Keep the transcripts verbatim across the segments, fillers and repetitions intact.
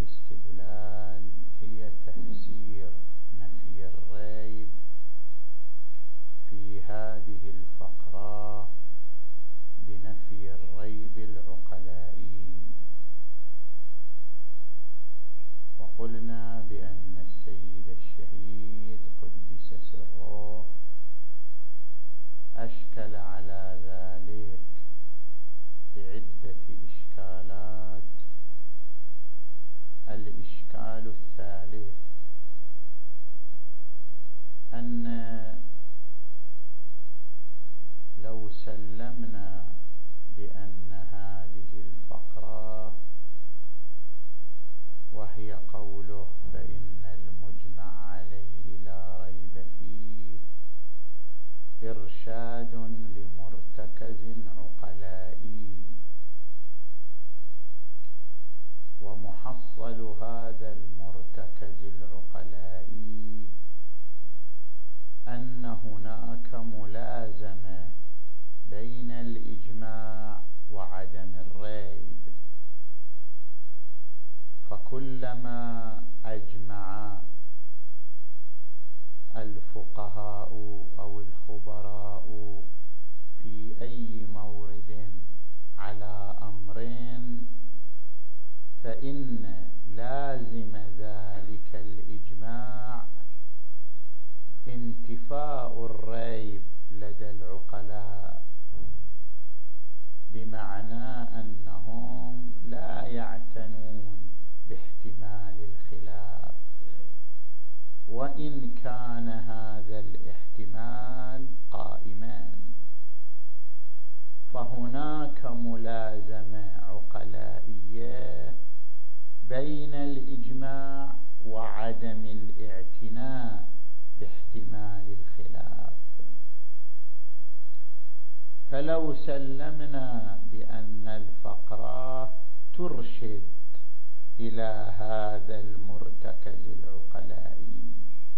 الاستدلال هي تفسير نفي الريب في هذه الفقرة بنفي الريب العقلائي. وقلنا بأن السيد الشهيد قدس سره أشكل على ذلك بعدة إشكالات. الإشكال الثالث أن لو سلمنا بأن هذه الفقرة وهي قوله فإن المجمع عليه لا ريب فيه إرشاد لمرتكز عقلائي، ومحصل هذا المرتكز العقلائي أن هناك ملازمة بين الإجماع وعدم الريب، فكلما أجمع الفقهاء أو الخبراء في أي مورد على أمر فإن لازم ذلك الإجماع انتفاء الريب لدى العقلاء، بمعنى أنهم لا يعتنون باحتمال الخلاف، وإن كان هذا الاحتمال قائما، فهناك ملازمة عقلائية بين الإجماع وعدم الاعتناء باحتمال الخلاف. فلو سلمنا بأن الفقرة ترشد إلى هذا المرتكز العقلائي،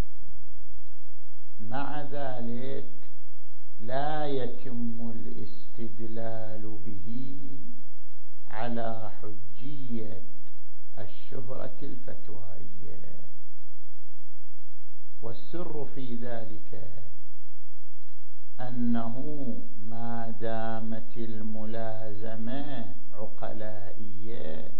مع ذلك لا يتم الاستدلال به على حجية الشهرة الفتوائية. والسر في ذلك أنه ما دامت الملازمة عقلائية،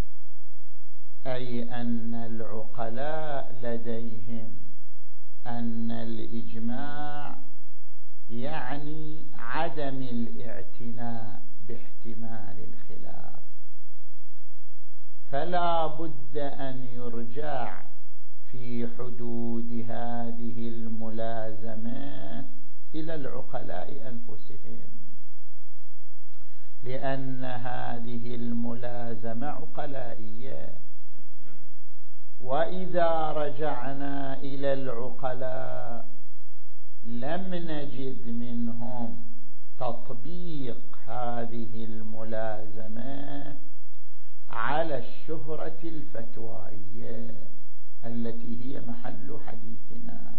أي أن العقلاء لديهم أن الإجماع يعني عدم الاعتناء باحتمال الخلاف، فلا بد أن يرجع في حدود هذه الملازمة إلى العقلاء أنفسهم، لأن هذه الملازمة عقلائية. وإذا رجعنا إلى العقلاء لم نجد منهم تطبيق هذه الملازمة على الشهرة الفتوائية التي هي محل حديثنا.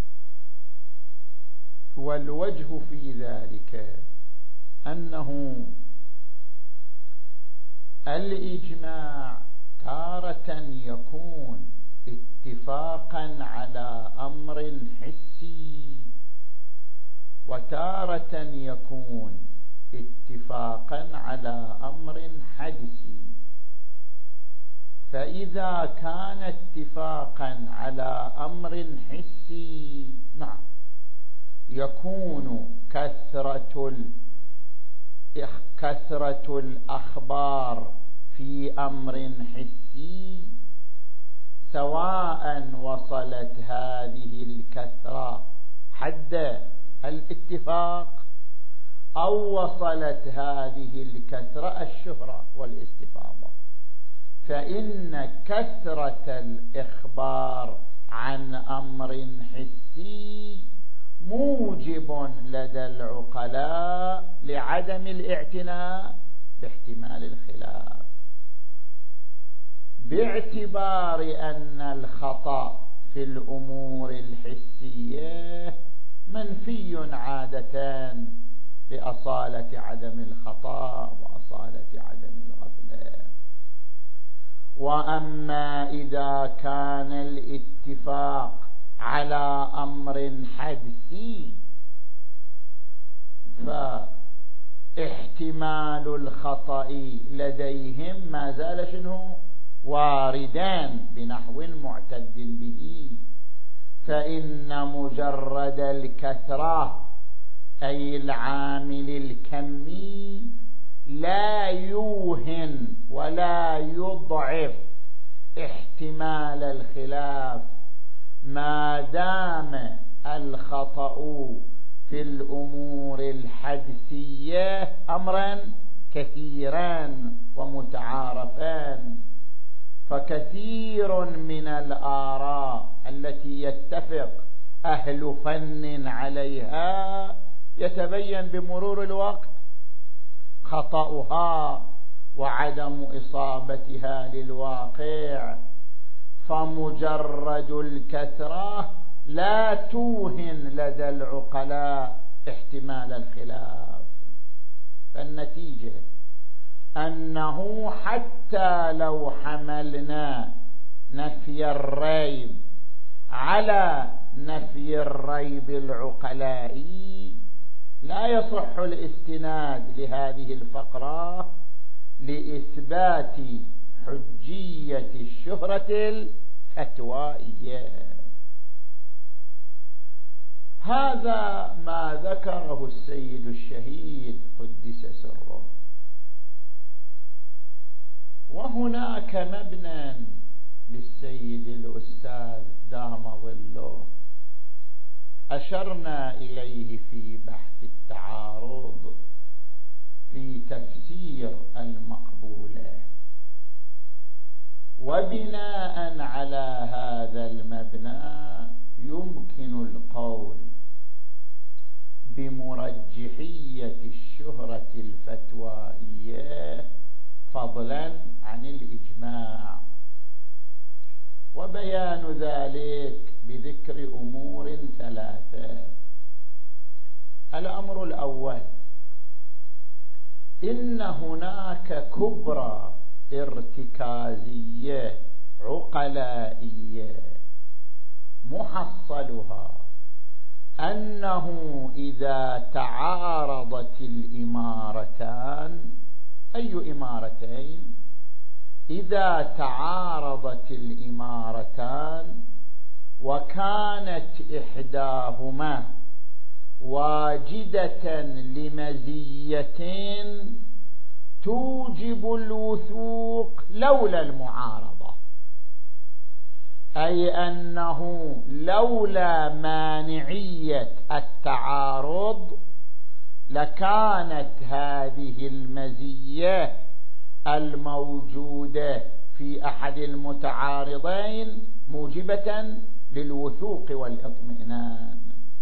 والوجه في ذلك أنه الإجماع تارة يكون اتفاقا على أمر حسي، وتارة يكون اتفاقا على أمر حدسي. فإذا كان اتفاقا على أمر حسي، نعم، يكون كثرة كثرة الأخبار في أمر حسي، سواء وصلت هذه الكثرة حد الاتفاق أو وصلت هذه الكثرة الشهرة والاستفاضة، فإن كثرة الإخبار عن أمر حسي موجب لدى العقلاء لعدم الاعتناء باحتمال الخلاف، باعتبار أن الخطأ في الأمور الحسية منفي عادة بأصالة عدم الخطأ وأصالة عدم الغفلة. وأما إذا كان الاتفاق على أمر حدسي فاحتمال الخطأ لديهم ما زال شنو واردان بنحو معتد به، فإن مجرد الكثرة أي العامل الكمي لا يوهن ولا يضعف احتمال الخلاف ما دام الخطأ في الأمور الحدسية أمرا كثيرا ومتعارفان. فكثير من الآراء التي يتفق أهل فن عليها يتبين بمرور الوقت خطأها وعدم إصابتها للواقع، فمجرد الكثرة لا توهن لدى العقلاء احتمال الخلاف. فالنتيجة أنه حتى لو حملنا نفي الريب على نفي الريب العقلائي لا يصح الاستناد لهذه الفقرة لإثبات حجية الشهرة الفتوائية. هذا ما ذكره السيد الشهيد قدس سره. وهناك مبنى للسيد الأستاذ دام ظله أشرنا إليه في بحث التعارض في تفسير المقبولة، وبناء على هذا المبنى يمكن القول بمرجحية الشهرة الفتوائية فضلا عن الإجماع، وبيان ذلك بذكر أمور ثلاثة. الأمر الأول: إن هناك كبرى ارتكازية عقلائية محصلها أنه إذا تعارضت الإمارتان، أي إمارتين؟ إذا تعارضت الإمارتان وكانت إحداهما واجدة لمزية توجب الوثوق لولا المعارضة، أي أنه لولا مانعية التعارض لكانت هذه المزية الموجودة في أحد المتعارضين موجبة للوثوق والاطمئنان.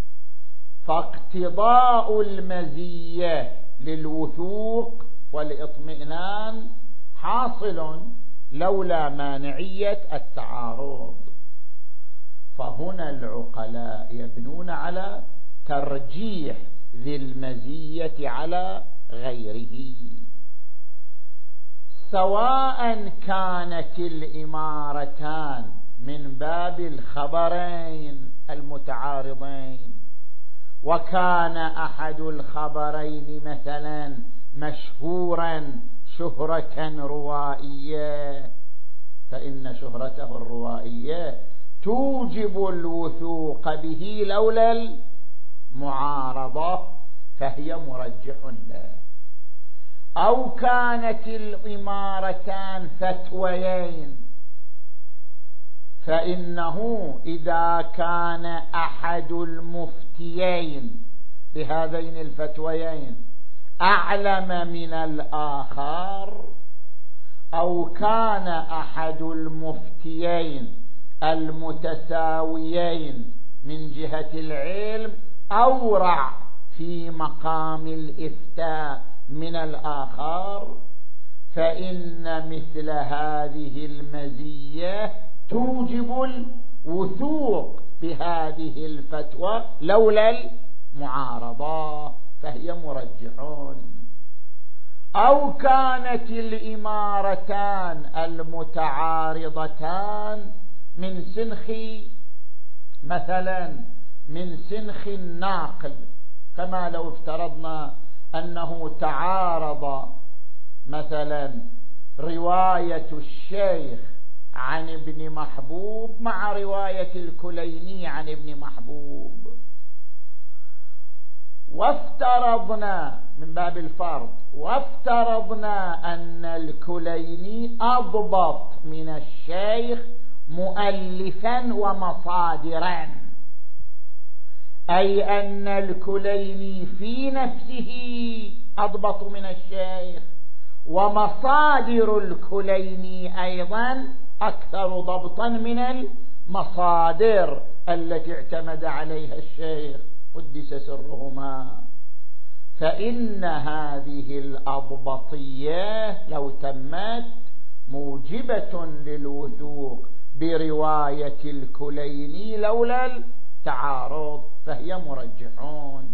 فاقتضاء المزية للوثوق والاطمئنان حاصل لولا مانعية التعارض. فهنا العقلاء يبنون على ترجيح ذي المزية على غيره، سواء كانت الإمارتان من باب الخبرين المتعارضين، وكان أحد الخبرين مثلا مشهورا شهرة روائية، فإن شهرته الروائية توجب الوثوق به لولا المعارضة، فهي مرجح له. أو كانت الإمارتان فتويين، فإنه إذا كان أحد المفتيين بهذين الفتويين أعلم من الآخر، أو كان أحد المفتيين المتساويين من جهة العلم أورع في مقام الإفتاء من الآخر، فإن مثل هذه المزية توجب الوثوق بهذه الفتوى لولا المعارضة، فهي مرجحون. أو كانت الإمارتان المتعارضتان من سنخ مثلا من سنخ الناقل، كما لو افترضنا أنه تعارض مثلا رواية الشيخ عن ابن محبوب مع رواية الكليني عن ابن محبوب، وافترضنا من باب الفرض وافترضنا أن الكليني أضبط من الشيخ مؤلفا ومصادرا، أي أن الكليني في نفسه أضبط من الشيخ، ومصادر الكليني أيضا أكثر ضبطا من المصادر التي اعتمد عليها الشيخ قدس سرهما. فإن هذه الأضبطية لو تمت موجبة للوثوق برواية الكليني لولا التعارض، فهي مرجحون.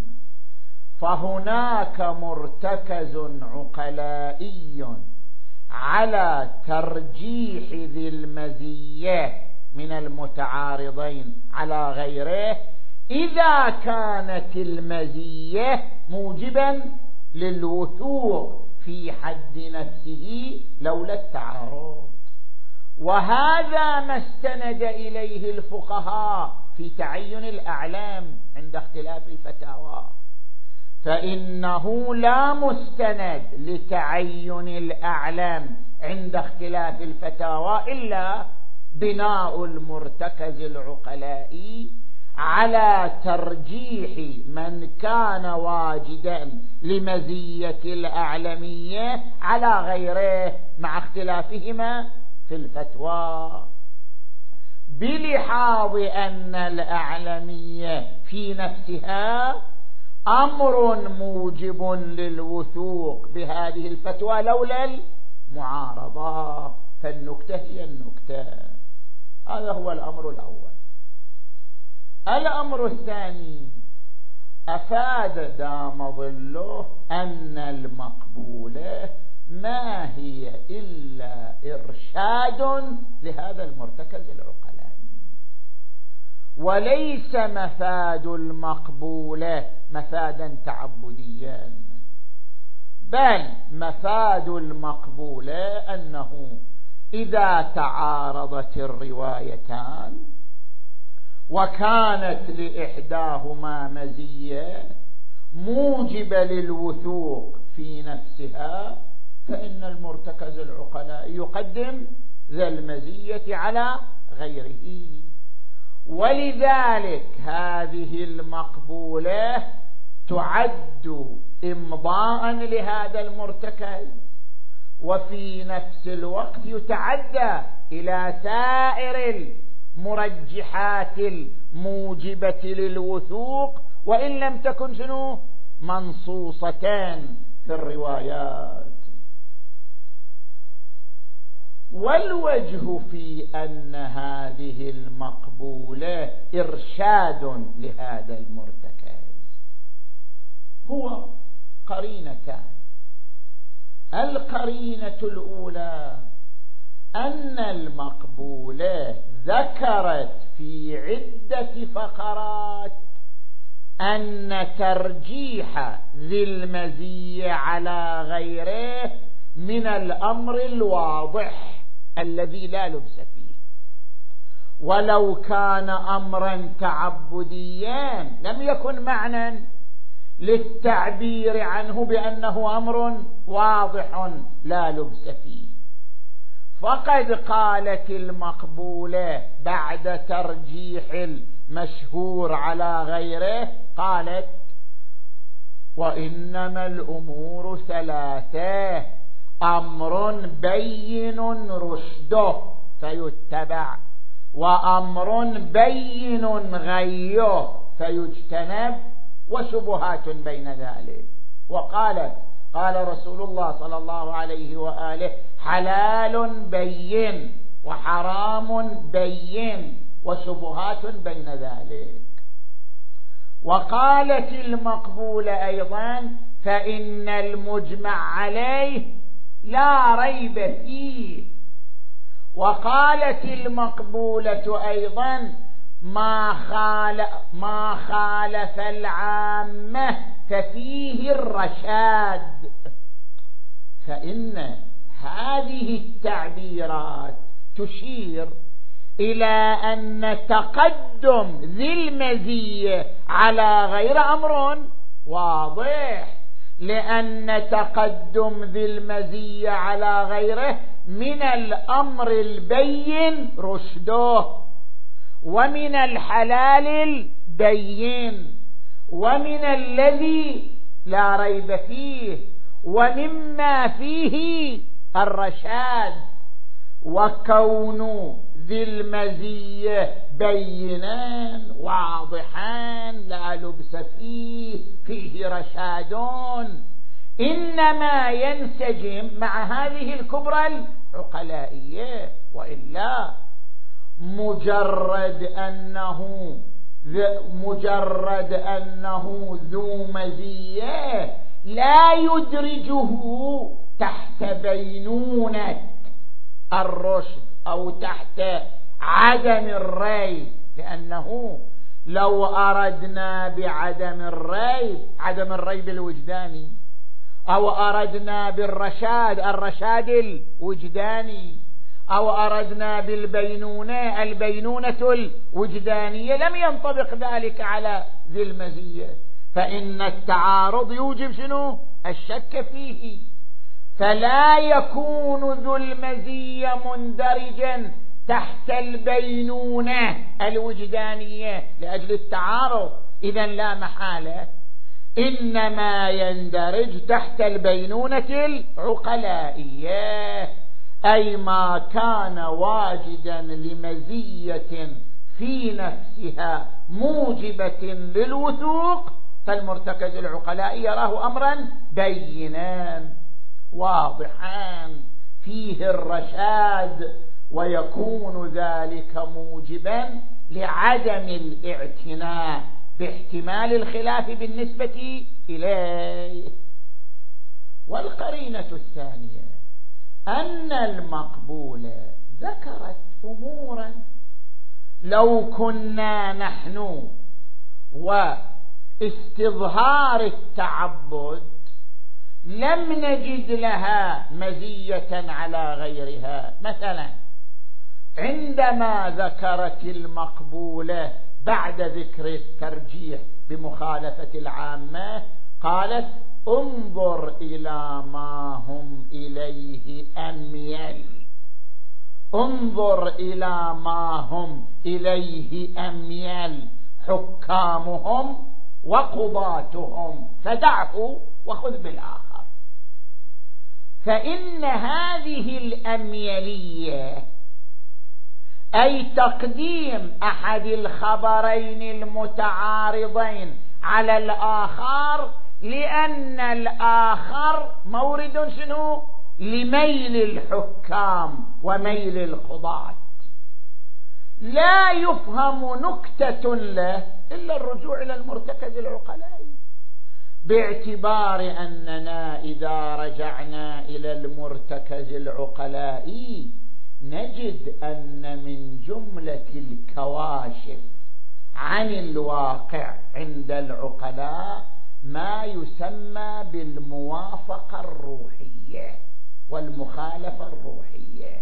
فهناك مرتكز عقلائي على ترجيح ذي المزية من المتعارضين على غيره إذا كانت المزية موجبا للوثوق في حد نفسه لولا التعارض. وهذا ما استند إليه الفقهاء في تعين الأعلام عند اختلاف الفتاوى، فإنه لا مستند لتعين الأعلام عند اختلاف الفتاوى إلا بناء المرتكز العقلائي على ترجيح من كان واجدا لمزية الأعلمية على غيره مع اختلافهما في الفتوى، بلحاظ أن الأعلمية في نفسها أمر موجب للوثوق بهذه الفتوى لولا المعارضة. فالنكتة هي النكتة. هذا هو الأمر الأول. الأمر الثاني، أفاد دام ظله أن المقبولة ما هي إلا إرشاد لهذا المرتكز العقلائي، وليس مفاد المقبولة مفادا تعبديا، بل مفاد المقبولة أنه إذا تعارضت الروايتان وكانت لإحداهما مزية موجبة للوثوق في نفسها فإن المرتكز العقلاء يقدم ذا المزية على غيره. ولذلك هذه المقبولة تعد إمضاء لهذا المرتكز، وفي نفس الوقت يتعدى إلى سائر المرجحات الموجبة للوثوق وإن لم تكن شنو منصوصتان في الروايات. والوجه في أن هذه المقبولة إرشاد لهذا المرتكز هو قرينتان. القرينة الأولى أن المقبولة ذكرت في عدة فقرات أن ترجيح ذي المزية على غيره من الأمر الواضح الذي لا لبس فيه، ولو كان أمرا تعبديا لم يكن معنى للتعبير عنه بأنه أمر واضح لا لبس فيه. فقد قالت المقبولة بعد ترجيح المشهور على غيره، قالت وإنما الأمور ثلاثة: أمر بين رشده فيتبع، وأمر بين غيه فيجتنب، وشبهات بين ذلك. وقالت قال رسول الله صلى الله عليه وآله: حلال بين وحرام بين وشبهات بين ذلك. وقالت المقبولة أيضا: فإن المجمع عليه لا ريب فيه. وقالت المقبولة أيضا ما خالف, ما خالف العامة ففيه الرشاد. فإن هذه التعبيرات تشير إلى أن تقدم ذي المزية على غير أمر واضح، لأن تقدم ذي المزية على غيره من الأمر البين رشده، ومن الحلال البين، ومن الذي لا ريب فيه، ومما فيه الرشاد. وكون ذي المزية بينا واضحا لا لبس فيه فيه رشاد إنما ينسجم مع هذه الكبرى العقلائية. وإلا مجرد أنه مجرد أنه ذو مزية لا يدرجه تحت بينونة الرشد أو تحت عدم الريب، لأنه لو أردنا بعدم الريب عدم الريب الوجداني، أو أردنا بالرشاد الرشاد الوجداني، أو أردنا بالبينونة البينونة الوجدانية، لم ينطبق ذلك على ذي المزية، فإن التعارض يوجب شنو؟ الشك فيه. فلا يكون ذو المزية مندرجا تحت البينونة الوجدانية لأجل التعارض، إذن لا محالة إنما يندرج تحت البينونة العقلائية، أي ما كان واجدا لمزية في نفسها موجبة للوثوق، فالمرتكز العقلائي يراه أمرا بينا واضحا فيه الرشاد، ويكون ذلك موجبا لعدم الاعتناء باحتمال الخلاف بالنسبة إليه. والقرينة الثانية أن المقبولة ذكرت أمورا لو كنا نحن واستظهار التعبد لم نجد لها مزية على غيرها. مثلا عندما ذكرت المقبولة بعد ذكر الترجيح بمخالفة العامة قالت انظر إلى ما هم إليه أميل، انظر إلى ما هم إليه أميل حكامهم وقضاتهم فدعه وخذ بالآخر. فإن هذه الأميلية أي تقديم أحد الخبرين المتعارضين على الآخر، لأن الآخر مورد شنو؟ لميل الحكام وميل القضاة. لا يفهم نكتة له إلا الرجوع إلى المرتكز العقلائي، باعتبار أننا إذا رجعنا إلى المرتكز العقلائي نجد أن من جملة الكواشف عن الواقع عند العقلاء ما يسمى بالموافقة الروحية والمخالفة الروحية.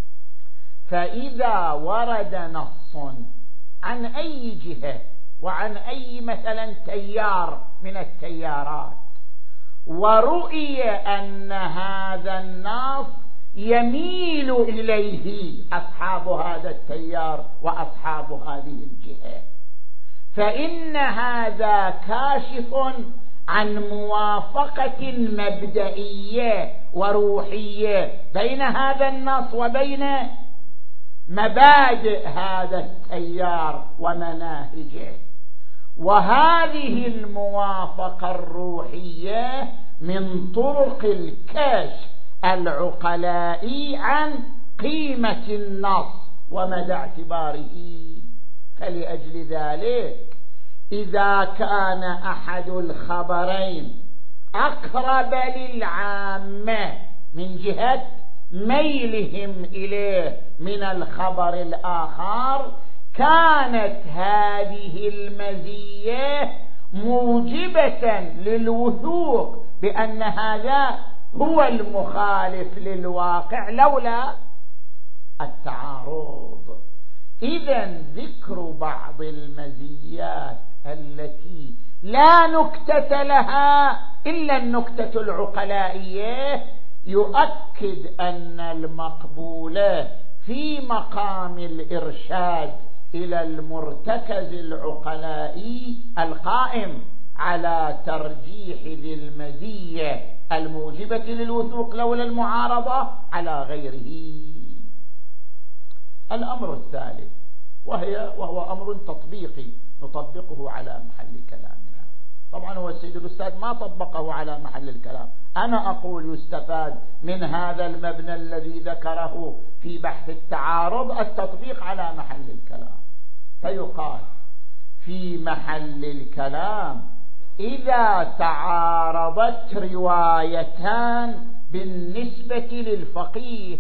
فإذا ورد نص عن أي جهة وعن أي مثلا تيار من التيارات ورؤي أن هذا النص يميل إليه أصحاب هذا التيار وأصحاب هذه الجهة، فإن هذا كاشف عن موافقة مبدئية وروحية بين هذا النص وبين مبادئ هذا التيار ومناهجه. وهذه الموافقة الروحية من طرق الكشف العقلائي عن قيمة النص ومدى اعتباره. فلأجل ذلك إذا كان أحد الخبرين أقرب للعامة من جهة ميلهم إليه من الخبر الآخر، كانت هذه المزية موجبة للوثوق بأن هذا هو المخالف للواقع لولا التعارض. إذن ذكر بعض المزيات التي لا نكتة لها إلا النكتة العقلائية يؤكد أن المقبول في مقام الإرشاد إلى المرتكز العقلائي القائم على ترجيح ذي المزية الموجبة للوثوق لولا المعارضة على غيره. الأمر الثالث وهي وهو أمر تطبيقي نطبقه على محل كلامنا. طبعا هو السيد الأستاذ ما طبقه على محل الكلام، أنا أقول يستفاد من هذا المبنى الذي ذكره في بحث التعارض التطبيق على محل الكلام. فيقال في محل الكلام إذا تعارضت روايتان بالنسبة للفقيه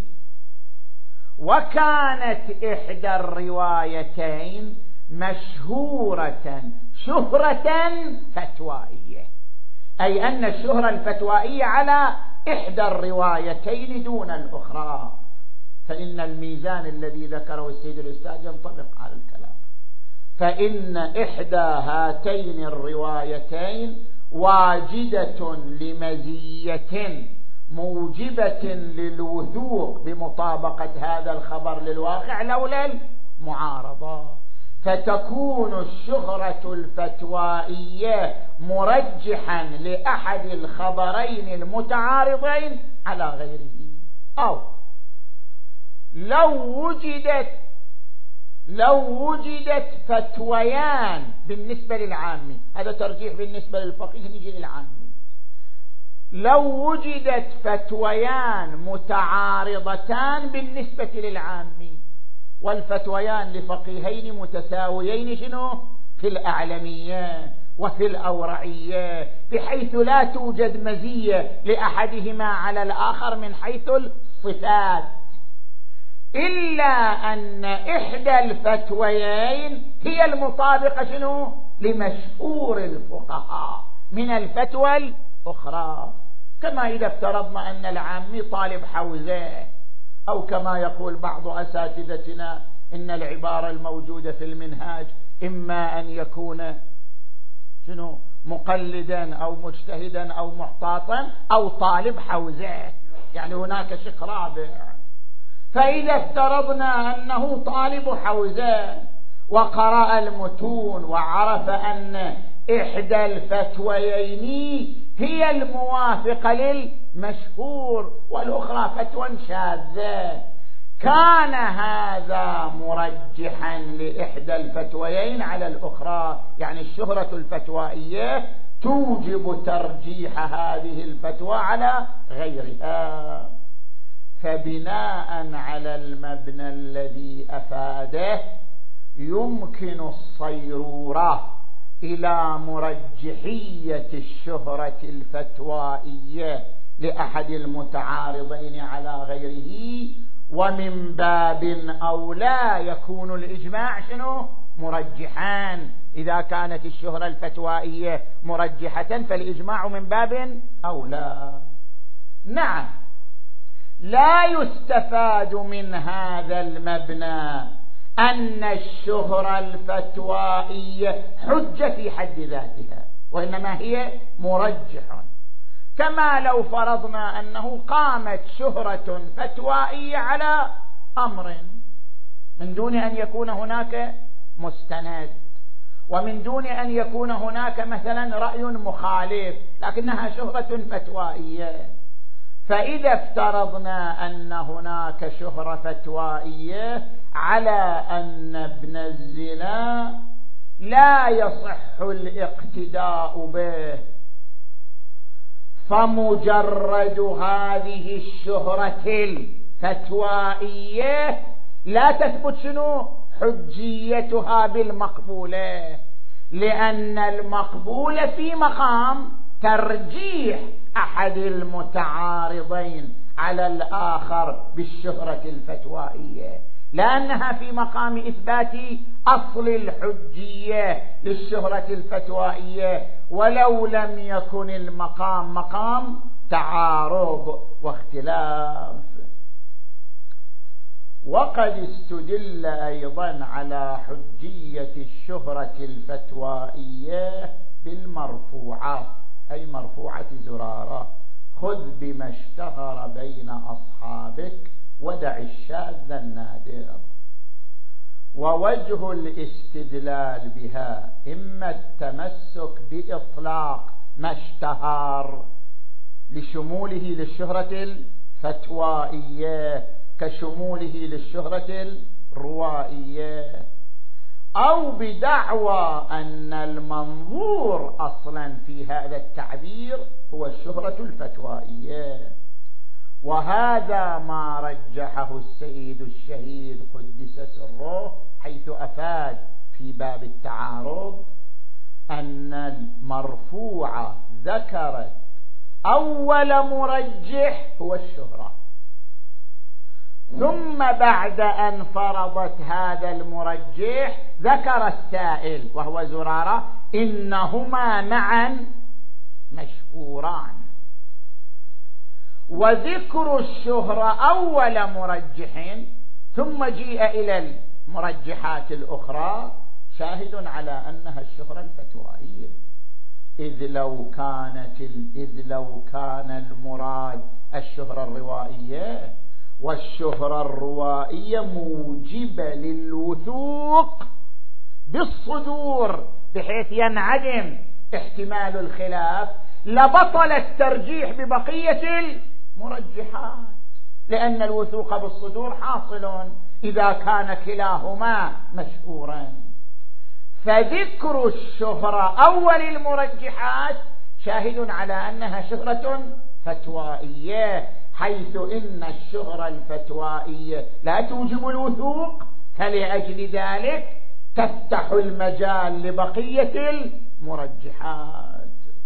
وكانت إحدى الروايتين مشهورة شهرة فتوائية، أي أن الشهرة الفتوائية على إحدى الروايتين دون الأخرى، فإن الميزان الذي ذكره السيد الأستاذ ينطبق على الكلام. فإن إحدى هاتين الروايتين واجدة لمزية موجبة للوثوق بمطابقة هذا الخبر للواقع لولا المعارضة، فتكون الشهرة الفتوائية مرجحا لأحد الخبرين المتعارضين على غيره. أو لو وجدت لو وجدت فتويان بالنسبة للعامي، هذا ترجيح بالنسبة للفقيه، نجي للعامي، لو وجدت فتويان متعارضتان بالنسبة للعامي والفتويان لفقيهين متساويين شنو في الأعلمية وفي الأورعية، بحيث لا توجد مزية لأحدهما على الآخر من حيث الصفات، إلا أن إحدى الفتويين هي المطابقة شنو لمشهور الفقهاء من الفتوى الأخرى، كما إذا افترضنا أن العامي طالب حوزة، أو كما يقول بعض أساتذتنا إن العبارة الموجودة في المنهاج إما أن يكون شنو مقلدا أو مجتهدا أو محتاطا أو طالب حوزة، يعني هناك شق رابع. فإذا افترضنا أنه طالب حوزة وقرأ المتون وعرف أن إحدى الفتويين هي الموافقة للمشهور والأخرى فتوى شاذة، كان هذا مرجحا لإحدى الفتويين على الأخرى، يعني الشهرة الفتوائية توجب ترجيح هذه الفتوى على غيرها. فبناء على المبنى الذي أفاده يمكن الصيرورة إلى مرجحية الشهرة الفتوائية لأحد المتعارضين على غيره، ومن باب أولى يكون الإجماع شنو مرجحان. إذا كانت الشهرة الفتوائية مرجحة فالإجماع من باب أولى. نعم، لا يستفاد من هذا المبنى أن الشهرة الفتوائية حجة في حد ذاتها، وإنما هي مرجح، كما لو فرضنا أنه قامت شهرة فتوائية على أمر من دون أن يكون هناك مستند، ومن دون أن يكون هناك مثلا رأي مخالف، لكنها شهرة فتوائية. فإذا افترضنا أن هناك شهرة فتوائية على أن ابن الزنا لا يصح الاقتداء به، فمجرد هذه الشهرة الفتوائية لا تثبت شنو حجيتها بالمقبولة، لأن المقبول في مقام ترجيح أحد المتعارضين على الآخر بالشهرة الفتوائية، لأنها في مقام إثبات أصل الحجية للشهرة الفتوائية، ولو لم يكن المقام مقام تعارض واختلاف. وقد استدل أيضا على حجية الشهرة الفتوائية بالمرفوعة، أي مرفوعة زرارة: خذ بما اشتهر بين أصحابك ودع الشاذ النادر. ووجه الاستدلال بها إما التمسك بإطلاق ما اشتهر لشموله للشهرة الفتوائية كشموله للشهرة الروائية، أو بدعوى أن المنظور أصلا في هذا التعبير هو الشهرة الفتوائية. وهذا ما رجحه السيد الشهيد قدس سره، حيث أفاد في باب التعارض أن المرفوعة ذكرت أول مرجح هو الشهرة، ثم بعد أن فرضت هذا المرجح ذكر السائل وهو زرارة إنهما معا مشهوران. وذكر الشهرة أول مرجح ثم جيء إلى المرجحات الأخرى شاهد على أنها الشهرة الفتوائية، إذ لو كانت إذ لو كان المراد الشهرة الروائية، والشهرة الروائية موجبة للوثوق بالصدور بحيث ينعدم احتمال الخلاف، لبطل الترجيح ببقية المرجحات، لأن الوثوق بالصدور حاصل إذا كان كلاهما مشهورا. فذكر الشهرة أول المرجحات شاهد على أنها شهرة فتوائية، حيث إن الشهرة الفتوائية لا توجب الوثوق، فلأجل ذلك تفتح المجال لبقية المرجحات.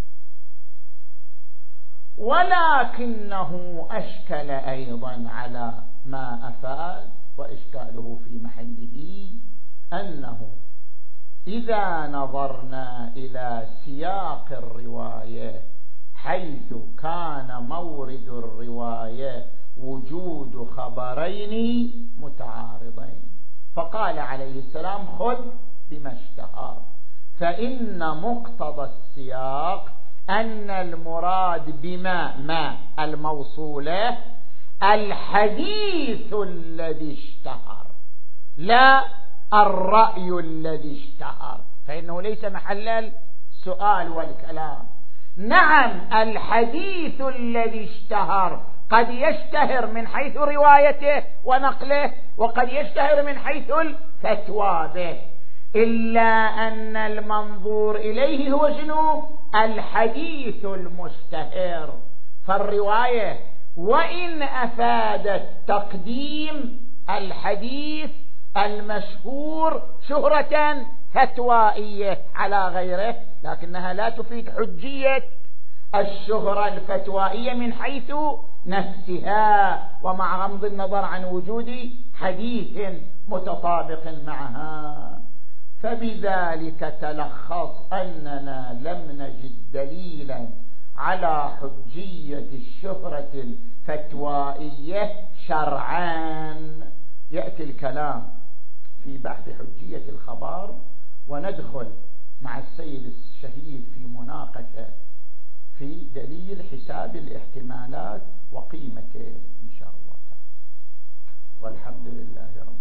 ولكنه أشكل أيضا على ما أفاد، وإشكاله في محله أنه إذا نظرنا إلى سياق الرواية حيث كان مورد الرواية وجود خبرين متعارضين، فقال عليه السلام خذ بما اشتهر، فإن مقتضى السياق أن المراد بما ما الموصولة الحديث الذي اشتهر لا الرأي الذي اشتهر، فإنه ليس محل السؤال والكلام. نعم الحديث الذي اشتهر قد يشتهر من حيث روايته ونقله، وقد يشتهر من حيث الفتوى به، إلا أن المنظور إليه هو شنو؟ الحديث المشتهر. فالرواية وإن أفادت تقديم الحديث المشهور شهرة فتوائية على غيره، لكنها لا تفيد حجية الشهرة الفتوائية من حيث نفسها، ومع غض النظر عن وجود حديث متطابق معها. فبذلك تلخص أننا لم نجد دليلا على حجية الشهرة الفتوائية شرعا. يأتي الكلام في بحث حجية الخبر، وندخل مع السيد الشهيد في مناقشة في دليل حساب الاحتمالات وقيمته إن شاء الله تعالى. والحمد لله رب